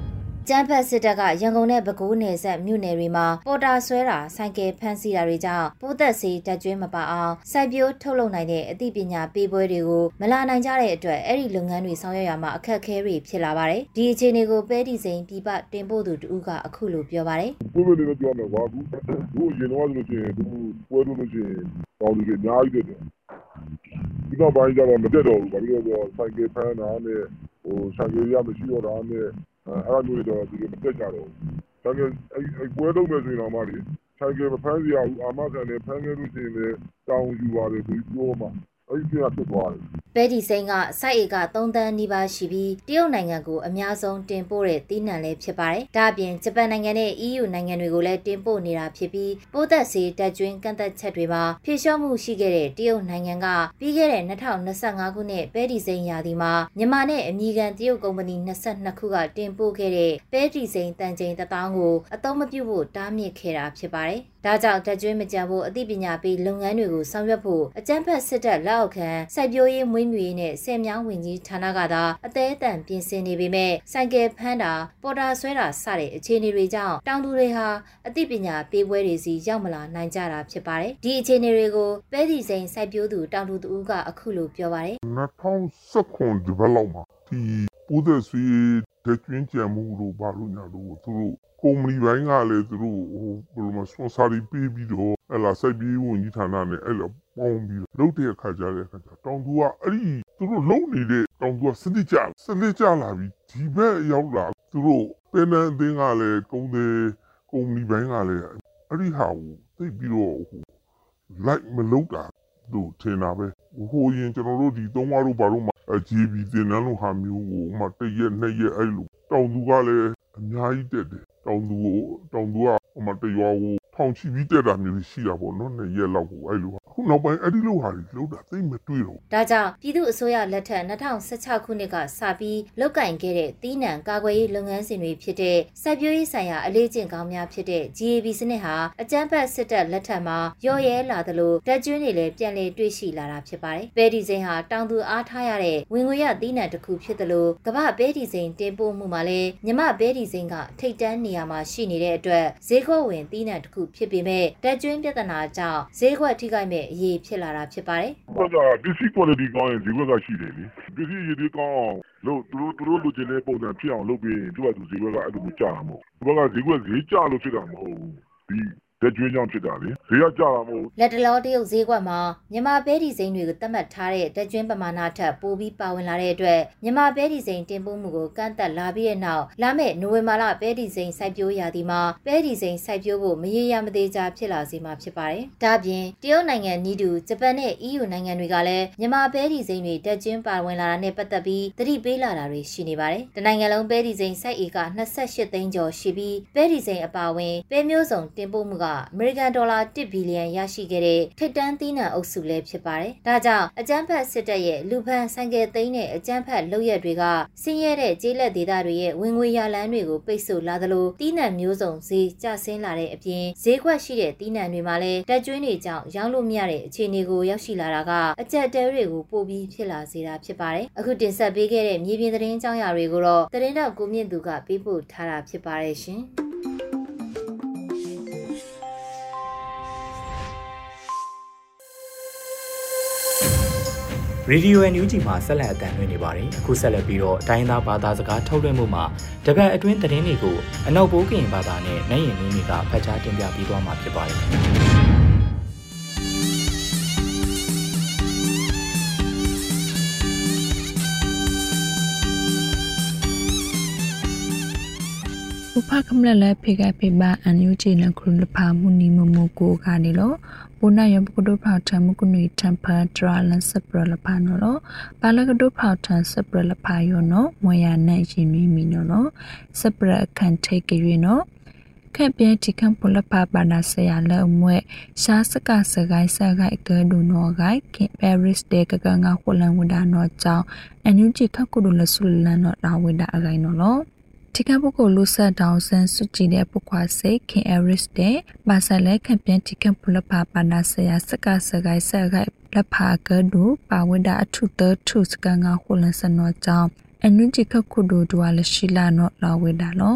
ကျန်းဖက်စစ်တပ်ကရန်ကုန်နဲ့ပဲခူးနယ်ဆက်မြို့နယ်တွေမှာပေါ်တာဆွဲတာဆိုင်ကယ်ဖမ်းဆီးတာတွေကြောင့်ပိုးသက်ဆေးတက်ကျွင်းမပါအောင်စိုက်ပျိုးထုတ်လုပ်နိုင်တဲ့အသိပညာပေးပွဲတွေကိုမလာနိုင်ကြတဲ့အတွက်အဲ့ဒီလုပ်ငန်းတွေဆောင်ရွက်ရမှာအခက်အခဲတွေဖြစ်လာပါတယ်ဒီအခြေအနေကိုပဲဒီစိန်ပြပတင်ပို့သူတူကအခုလိုပြောပါတယ်ပွဲတွေလည်းပြောမယ်ကွာအခုရင်တော့ဆိုလို့ရှိရင်သူပွဲလို့ရှိရင်တော်လူတွေအများကြီးတက်တယ်ဒီတော့ပိုင်းကျတော့မတက်တော့ဘူးဘာလို့လဲဆိုတော့ဆိုင်ကယ်ဖမ်းတာနဲ့ဆိုင်ကယ်ရမရှိတော့တာနဲ့အဲ့လိုမျိုးတော့သူတွေမတက်ကြတော့ဘူးဒါပေမဲ့အဲ့ပွဲလုံးမယ်ဆိုရင်တော့မှလေဆိုင်ကယ်မဖမ်းစီရဘူးအာမခံနဲ့ဖမ်းခဲ့လို့ရှိရင်လည်းတောင်းယူပါတယ်သူပြောမှအဲ့ဒီကဖြစ်သွားတယ်ပဲဒီစိန်ကစိုက်ဧက3တန်းနီးပါးရှိပြီးတရုတ်နိုင်ငံကိုအများဆုံးတင်ပို့တဲ့သီးနှံလည်းဖြစ်ပါတယ်။ဒါ့အပြင်ဂျပန်နိုင်ငံနဲ့ EU နိုင်ငံတွေကိုလည်းတင်ပို့နေတာဖြစ်ပြီးပိုးသက်ဆေးတက်ကျွင်းကန့်သက်ချက်တွေမှာဖြေလျှော့မှုရှိခဲ့တဲ့တရုတ်နိုင်ငံကပြီးခဲ့တဲ့2025ခုနှစ်ပဲဒီစိန်ရာသီမှာမြန်မာနဲ့အမေရိကန်တရုတ်ကုမ္ပဏီ22ခုကတင်ပို့ခဲ့တဲ့ပဲဒီစိန်တန်ချိန်1000ကိုအသုံးမပြုဖို့တားမြစ်ခဲ့တာဖြစ်ပါတယ်။ဒါကြောင့်တက်ကျွင်းမကြံဖို့အသိပညာပေးလုပ်ငန်းတွေကိုဆောင်ရွက်ဖို့အကြမ်းဖက်စစ်တပ်လက်အောက်ခံစိုက်ပျိုးရေးမွေးမြူရေးနဲ့ဆယ်မြောင်းဝင်ကြီးဌာနကသာအသေးအတန်ပြင်ဆင်နေပေမဲ့ဆိုင်ကယ်ဖမ်းတာပေါ်တာဆွဲတာစတဲ့အခြေအနေတွေကြောင့်တောင်သူတွေဟာအသိပညာပေးပွဲတွေစီရောက်မလာနိုင်ကြတာဖြစ်ပါတယ်ဒီအခြေအနေတွေကိုပဲဒီစိန်စိုက်ပျိုးသူတောင်သူတူကအခုလိုပြောပါတယ် 2019ဒီဘက်လောက်မှာဒီပိုးသက်ဆွေးတက်ကျွင်းကြံမှုလို့ဘာလို့ညာလို့သူတို့ကုမ္ပဏီပိုင်းကလည်းသူတို့ဘယ်လိုမှစပွန်ဆာတွေပေးပြီးတော့အဲ့လာစိုက်ပြီးဝင်ကြီးဌာနနဲ့အဲ့လိုပေါင်းပြီးလုပ်တဲ့အခါကျတဲ့အခါကျတောင်သူကအဲ့ဒီသူတို့လုပ်နေတဲ့တောင်သူကစနစ်ကြလာပြီးဒီဘက်ရောက်လာသူတို့ပင်အသင်းကလည်းကုမ္ပဏီပိုင်းကလည်းအဲ့ဒီဟာကိုသိပြီးတော့လိုက်မလုပ်တာတို့ထင်တာပဲဟိုရင်ကျွန်တော်တို့ဒီသုံးဝါတို့ဘာလို့မှ GB တင်တယ်လို့ဟာမျိုးကိုမှတရက်နှစ်ရက်အဲ့လိုတောင်သူကလည်းအများကြီးတက်တယ်တောင်သူကမှတရွာကိုထောင်ချီပြီးတက်တာမျိုးရှိတာပေါ့နော်နှစ်ရက်လောက်ကိုအဲ့လိုအခုနောက်ပိုင်းအဲ့ဒီလိုဟာတွေလုပ်တာသိမတွေ့တော့ဒါကြောင့်ပြည်သူ့အစိုးရလက်ထက်2016ခုနှစ်ကစပြီးလုတ်ကင်ခဲ့တဲ့တီးနှံကာကွယ်ရေးလုပ်ငန်းစဉ်တွေဖြစ်တဲ့စိုက်ပျိုးရေးဆိုင်ရာအလေးကျင့်ကောင်းများဖြစ်တဲ့ GAB စနစ်ဟာအကြမ်းဖက်စစ်တပ်လက်ထက်မှာရော့ရဲလာသလိုတက်ကျွန်းတွေလည်းပြန်လည်တွေ့ရှိလာတာဖြစ်ပါတယ်ပဲဒီစိန်ဟာတောင်သူအားထားရတဲ့ဝင်ငွေရတီးနှံတစ်ခုဖြစ်သလိုကမ္ဘာပဲဒီစိန်တင်ပို့မှုမှာလည်းမြမပဲဒီစိန်ကထိတ်တန်းနေရာမှာရှိနေတဲ့အတွက်ဈေးကွက်ဝင်တီးနှံတစ်ခုဖြစ်ပေမဲ့တက်ကျွန်းပြဿနာကြောင့်ဈေးကွက်ထိခိုက်မဲ့အရေးဖြစ်လာတာဖြစ်ပါတယ်။ဟုတ်ကဲ့ဒီစီ quality ကောင်းရင်ဈေးကွက်ကရှိတယ်လေ။ဒီစီရည်ကောင်းအောင်လို့သူတို့လိုချင်တဲ့ပုံစံဖြစ်အောင်လုပ်ပြီးသူကဈေးကွက်ကအဲ့လိုမျိုးကြာမှာမဟုတ်ဘူး။ဒီဘက်ကဈေးကွက်ဈေးကျလို့ဖြစ်တာမဟုတ်ဘူး။ဒီတက်ကျွင်းကြောင့်ဖြစ်တာလေဈေးကကျတာမဟုတ်လက်တလောတရုတ်ဈေးကွက်မှာမြန်မာပဲဒီစိန်တွေကိုသတ်မှတ်ထားတဲ့တက်ကျွင်းပမာဏထက်ပိုပြီးပါဝင်လာတဲ့အတွက်မြန်မာပဲဒီစိန်တင်ပို့မှုကိုကန့်သက်လာပြီးတဲ့နောက်လာမယ့်နိုဝင်ဘာလပဲဒီစိန်စိုက်ပျိုးရာသီမှာပဲဒီစိန်စိုက်ပျိုးဖို့မရေရာမသေးချာဖြစ်လာစေမှာဖြစ်ပါတယ်။ဒါ့အပြင်တရုတ်နိုင်ငံနီးတူဂျပန်နဲ့ EU နိုင်ငံတွေကလည်းမြန်မာပဲဒီစိန်တွေတက်ကျွင်းပါဝင်လာတာနဲ့ပတ်သက်ပြီးသတိပေးလာတာတွေရှိနေပါတယ်။တနိုင်ငံလုံးပဲဒီစိန်စိုက်ဧက28သိန်းကျော်ရှိပြီးပဲဒီစိန်အပါအဝင်ပဲမျိုးစုံတင်ပို့မှုကအမေရိကန်ဒေါ်လာ1ဘီလီယံရရှိခဲ့တဲ့ထိပ်တန်းသီးနှံအုပ်စုလည်းဖြစ်ပါတယ်။ဒါကြောင့်အကြမ်းဖက်စစ်တပ်ရဲ့လူဖန်ဆိုင်ကယ်သိမ်းတဲ့အကြမ်းဖက်လုပ်ရက်တွေကဆင်းရဲတဲ့ကျေးလက်ဒေသတွေရဲ့ဝင်ငွေရလမ်းတွေကိုပိတ်ဆို့လာသလိုသီးနှံမျိုးစုံဈေးကျဆင်းလာတဲ့အပြင်ဈေးကွက်ရှိတဲ့သီးနှံတွေမှာလည်းတက်ကျွင်းတွေကြောင့်ရောင်းလို့မရတဲ့အခြေအနေကိုရောက်ရှိလာတာကအကြက်တဲတွေကိုပိုပြီးဖြစ်လာစေတာဖြစ်ပါတယ်။အခုတင်ဆက်ပေးခဲ့တဲ့မြေပြင်သတင်းကြောင်းရာတွေကိုတော့သတင်းတောက်ကိုမြင့်သူကပေးပို့ထားတာဖြစ်ပါတယ်ရှင်။ရေဒီယို NUG မှာဆက်လက်အသံလွှင့်နေပါတယ်။အခုဆက်လက်ပြီးတော့တိုင်းသားဘာသာစကားထုတ်လွှင့်မှုမှာတပတ်အတွင်းသတင်းတွေကိုအနောက်ပိုးကရင်ဘာသာနဲ့နိုင်ရင်မျိုးတွေကဖတ်ကြားတင်ပြပေးသွားမှာဖြစ်ပါတယ်။ဥပကမလလည်းဖေကဖေပါအန်ယူဂျီနခရုလဖာမူနီမမကိုကနေလို့ဘုနာယဘကဒုဖောက်ထမကုနီတမ်ပါဒရာလန်စပရလဖာနော်ဘာလကဒုဖောက်ထစပရလဖာယောနော်မွေရနိုင်ရင်မီနော်စပရခန်ထိတ်ကြွေနော်ခက်ပြဲတီကံပလပပါနာဆရာလဲအမွဲရှားစကစကိုင်းဆဂိုက်ကဒူနော်ဂိုက်ခင်ပဲရစ်တေကကငါခုလန်ဝဒါနော်ကြောင့်အန်ယူဂျီခကုဒူလဆူလန်နော်ဒါဝဒါအဂိုင်းနော်ဒီကပုကိုလူဆက်တောင်ဆန်းစုကြည်တဲ့ပုခွာစိတ်ခင်အရစ်တဲ့ဘာဆလဲခပြန်တီကပလပပါနာဆရာစကစကိုင်းဆဂိုက်လက်ဖာကဒူပါဝဒအထုတထုစကငါခုလန်စနောကြောင့်အန်ယူဂျီခခုဒူဒွာလရှိလာနော်လာဝဒါလော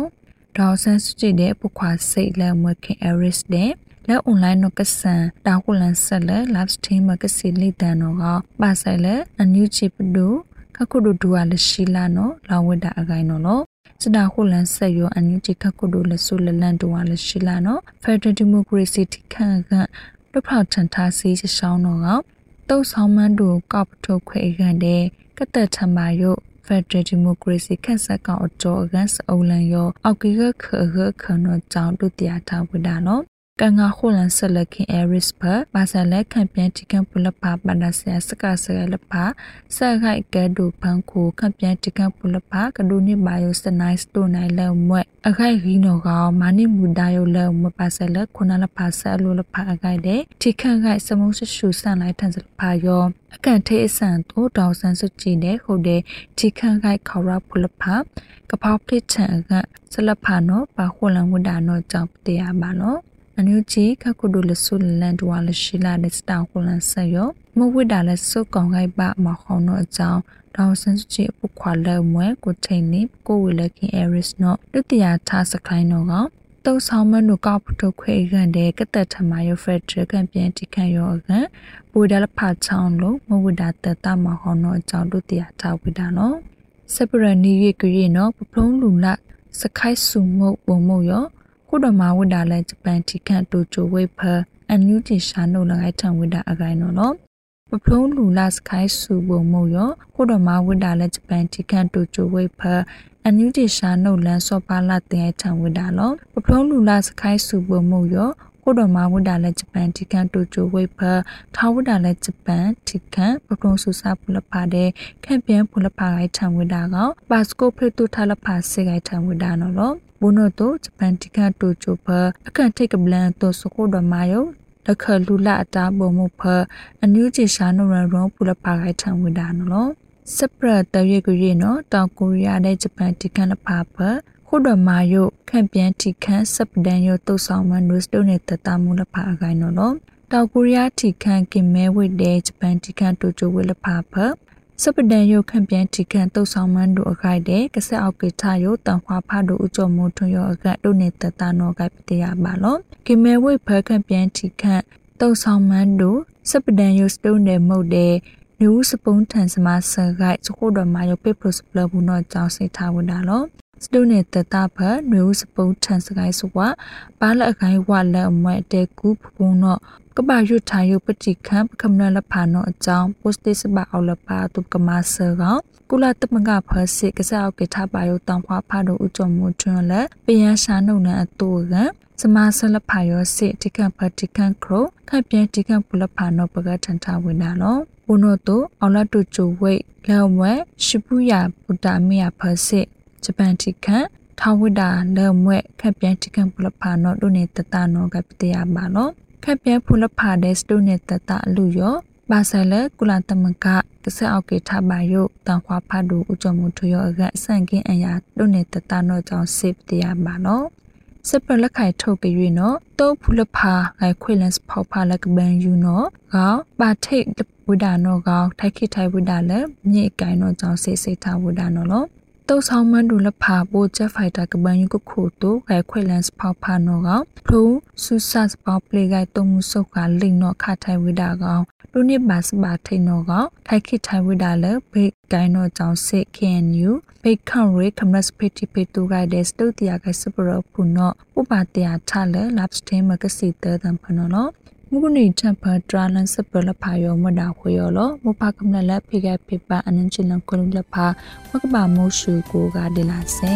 ဒေါ်ဆန်းစုကြည်တဲ့ပုခွာစိတ်လက်မွေခင် Aris တဲ့လက်အွန်လိုင်းနော်ကဆန်တောက်ခုလန်ဆက်လက် live stream ကစီလီတန်နော်ကပါဆိုင်လက်အန်ယူချစ်ပဒူခခုဒူဒူအလရှိလာနော်လောင်ဝဒအကိုင်နော်လို့စတာခုလန်ဆက်ရောအန်ယူချစ်ခခုဒူလဆူလလန်တူအလရှိလာနော် Federal Democracy တိခန့်ကလွတ်ဖောက်ထန်ထားစီရှောင်းနော်ကတုတ်ဆောင်မန်းတို့ကောက်ထုတ်ခွေခန့်တဲ့ကတက်ထမယုFederal Democracy ခက်ဆက်ကောင်အကျော်ကန်စအုံလန်ရောအောက်ကခခနော်ကြောင့်တို့တရားထားဝဒနော်ကငါခုလန်ဆက်လက်ခင် Aris ပါဆလက်ခံပြန်တိကန်ပလပပန္ဒဆာစကဆရလပဆက်ခိုက်ကဲဒူဖန်ကိုခံပြန်တိကန်ပလပကဒူနိဘိုင်ယိုစနိုက်စတိုနိုင်လဲမွဲအခိုက်ရီနော်ကောင်မာနိမူဒါယိုလဲမပါဆလက်ခုနလပဆအလိုလပအခိုက်တဲ့တိခန့်ခိုက်စမုံဆရှူဆန်လိုက်ထန်စလပယောအကန်သေးအဆန်တို့တောင်ဆန်းစုကြည်တဲ့ဟုတ်တဲ့တိခန့်ခိုက်ခေါရပလပကပောက်ပစ်ချန်ကဆလပနော်ပါခုလန်ဝဒါနော်ကြောင့်တရားပါနော်အန်ယူချီခခုဒူလဆူလန်ဒဝါလရှိလာတဲ့စတောင်ကိုလန်ဆက်ရောမဝိဒါလက်စုကောင်ခိုက်ပါမခေါနောအကြောင်းတောင်ဆန်းစုကြည်ပုခွာလဲမွဲကိုထိန်နေကိုဝေလက်ခင် Aris နော်ဒုတိယထားစခိုင်းနော်ကတုတ်ဆောင်မနုကောက်ထုတ်ခွေကန်တဲ့ကတက်ထမယဖက်ထရကန်ပြန်တိခန့်ရောကန်ပူဒလဖာချောင်းလို့မဝိဒါတတမခေါနောအကြောင်းဒုတိယထားဝိဒါနော်စပရနီရီကရီနော်ပဖုံးလူလစခိုက်စုမုတ်ပုံမုတ်ရောခုဒမဝဒါလဲဂျပန်တိခန့်တိုချိုဝေဖအန်ယူတီရှာနိုလငိုင်းထံဝဒါအကိုင်နော်ပဖုံးလူလာစခိုင်းစုပုံမုံရောခုဒမဝဒါလဲဂျပန်တိခန့်တိုချိုဝေဖအန်ယူတီရှာနိုလန်စောပါလာတဲ့ထံဝဒါလောပဖုံးလူလာစခိုင်းစုပုံမုံရောခုဒမဝဒါလဲဂျပန်တိခန့်တိုချိုဝေဖထာဝဒါလဲဂျပန်တိခန့်ပဖုံးစုစာပလပါတဲ့ခန့်ပြန်ပလပါဂိုင်းထံဝဒါကပါစကိုဖေတူထာလပါစေဂိုင်းထံဝဒါနော်ဘုနိုတိုဂျပန်တိကတိုချိုဖအကန်ထိတ်ကပလန်တိုစခိုဒမာယိုလက်ခလူလာအတာဘုံမဖအန်ယူဂျီရှာနိုရန်ရောပူလပါခိုင်ထံဝဒါနော်စပရတရွေကရီနော်တောင်ကိုရီးယားနဲ့ဂျပန်တိကန်လပါဖခုဒမာယိုခန့်ပြန်တိခန့်စပဒန်ယိုတုတ်ဆောင်မန်နုစတိုနဲ့တတမူလပါခိုင်နော်တောင်ကိုရီးယားတိခန့်ကင်မဲဝိတဲ့ဂျပန်တိကန်တိုချိုဝေလပါဖစပဒန်ယုခန့်ပြန်တိခန့်တုတ်ဆောင်မန်းတို့အခိုက်တဲ့ကဆက်အောက်ကိထယုတန်ခွာဖတို့ဥကြုံမွထွန်းရောအကတို့နေတတနောကပတရားပါလောကိမဲဝိဖခန့်ပြန်တိခန့်တုတ်ဆောင်မန်းတို့စပဒန်ယုစတုံးနဲ့မုတ်တဲ့နူးစပုံးထန်စမဆဂိုက်စခိုဒမာယုပေပရစပလဘူးနောကြောင့်စိတ်ထားဝဒါလောစတုံးနဲ့တတဖနူးစပုံးထန်စဂိုက်စဝပါလအခိုင်ဝလက်အမွဲတဲ့ကူဖုံနောကဘာယုထာယုပတိခန့်ကမ္နလဖာနောအကြောင်းပိုစတစ်စဘာအော်လပါတုကမဆာကကုလတမကဖစစ်ကစားအောက်ကေထပါယုတောင်ခွာဖတို့ဥကြုံမှုထွန်းလက်ပယံရှာနုံနအတူကစမဆလဖာယောစစ်တိကပတိကန့်ခရိုခပ်ပြန်တိကပလဖာနောပကထန်ထဝနာလောဘုနောတုအော်လတုချိုဝိတ်လောဝဲရှိပူယာဗုဒ္ဓမီယာဖစစ်ဂျပန်တိကန့်ထာဝဒါလဲမွဲခပ်ပြန်တိကပလဖာနောတို့နေတတနောကပတရားပါလောခပ်ပြန်ဖူလဖာတဲ့စတိုနဲ့တတလူရောပါဆလကုလတမကကဆက်အောက်ကေထပါယုတန်ခွာဖတ်တို့ဥကြုံမှုထွေရောအကအဆန့်ကင်းအရာတို့နဲ့တတနောကြောင့်စစ်တရားပါနော်စပလက်ခိုင်ထုတ်ကြွေနော်တုံးဖူလဖာဂိုင်ခွေလန်စ်ဖောက်ဖာလကဘန်ယူနော်ကောပါထိတ်ဝိဒါနောကောထိုက်ခိထိုင်ဝိဒါလည်းမြေကိုင်နောကြောင့်စိတ်ထားဝိဒါနော်လို့တုတ်ဆောင်မန်ဒူလဖာပိုချက်ဖိုက်တာကပန်ယူကခုတိုဂိုင်ခွေလန်စ်ဖောက်ဖာနောကဖရူဆူဆတ်ပေါပလေဂိုင်တုံမှုဆုတ်ကလိန်နောခထိုင်ဝိဒါကောင်လူနိဘာစဘာထိန်နောကထိုက်ခိထိုင်ဝိဒါလည်းဘေကိုင်နောကြောင့်စစ် KNU ဘေခန့်ရေကမတ်စပတီပေတူဂိုင်ဒက်စတုတီယာကစပရဖုနောဥပတယာထလလပ်စတေမကစီတတံဖနောမုကုနီချပ်ဖဒရာလန်စပလဖာယောမဒါခွေယောလမဖကမလဖိကဖိပါအနန်ချလန်ကုလဖာမကဘာမိုရှုကိုကဒလာစေ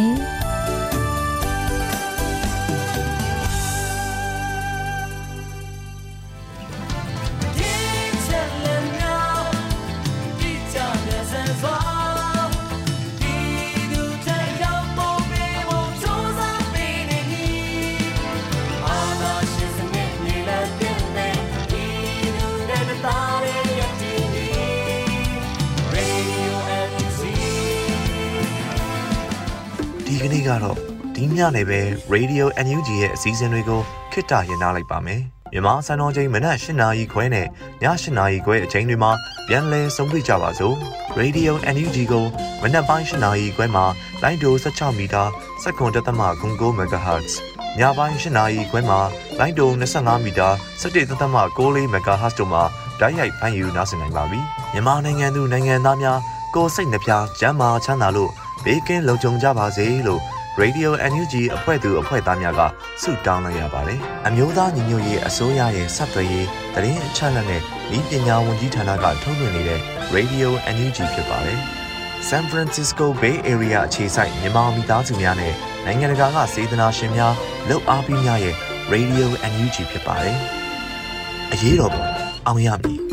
ဒီကနေ့ကတော့ဒီညနေပဲ Radio NUG ရဲ့အစည်းအဝေးကိုခਿੱတရရနိုင်လိုက်ပါမယ်။မြန်မာစံတော်ချိန်မနက်၈ နာရီခွဲနဲ့ည8 နာရီခွဲအချိန်တွေမှာပြန်လည်ဆုံးဖြတ်ကြပါစို့ Radio NUG ကိုမနက်ပိုင်း8 နာရီခွဲမှာလိုင်းဒို16မီတာ17.9 MHz ညပိုင်း8 နာရီခွဲမှာလိုင်းဒို25မီတာ17.6 MHz တို့မှာဓာတ်ရိုက်ဖမ်းယူနားဆင်နိုင်ပါပြီမြန်မာနိုင်ငံသူနိုင်ငံသားများကိုယ်စိတ်နှပြကျန်းမာချမ်းသာလို့ဘေးကင်းလုံခြုံကြပါစေလို့Radio NUG အဖွဲ့သူအဖွဲ့သားများကဆုတောင်းလိုက်ရပါတယ်။အမျိုးသားညီညွတ်ရေးအစိုးရရဲ့စက်သွယ်ရေးသတင်းအချက်အလက်နဲ့ဤပညာဝန်ကြီးဌာနကထုတ်လွှင့်နေတဲ့ Radio NUG ဖြစ်ပါတယ်။ San Francisco Bay Area အခြေစိုက်မြန်မာမိသားစုများနဲ့နိုင်ငံတကာကစေတနာရှင်များလုပ်အားပေးများရဲ့ Radio NUG ဖြစ်ပါတယ်။အရေးတော်ပုံအောင်ရမည်